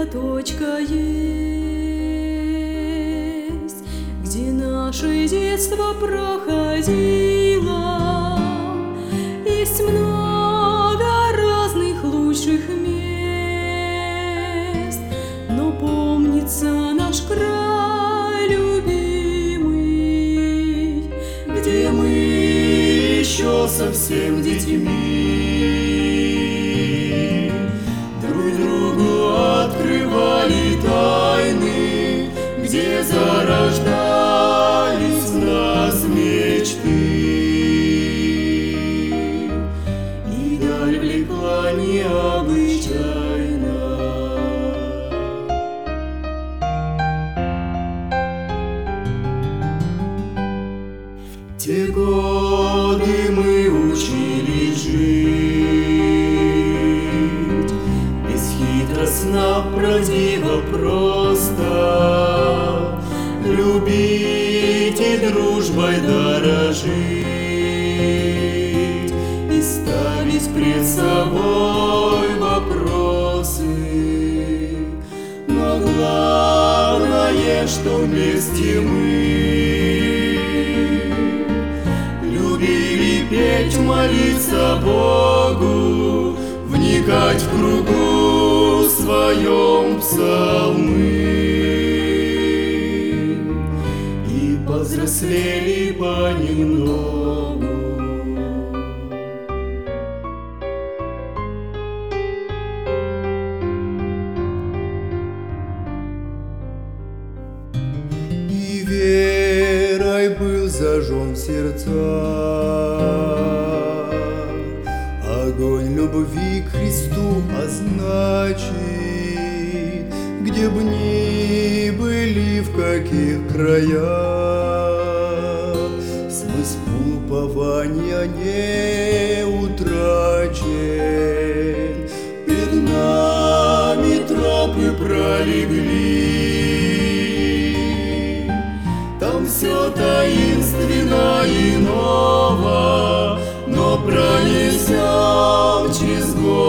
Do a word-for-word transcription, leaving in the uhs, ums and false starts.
точка есть, где наше детство проходило. Есть много разных лучших мест, но помнится наш край любимый, где мы еще совсем детьми друг другу открывали тайны, где зарождались в нас мечты, и даль влекла необычайно. В те годы мы учились жить бесхитростно, правдиво, просто, любить и дружбой дорожить, и ставить пред собой вопросы. Но главное, что вместе мы любили петь, молиться Богу, вникать в кругу своем псалмы, и повзрослели понемногу. И верой был зажжен в сердцах огонь любви к Христу, а значит, где б ни были, в каких краях, смысл упования не утрачен. Перед нами тропы пролегли, там все таинственно и ново, но пронесем через горы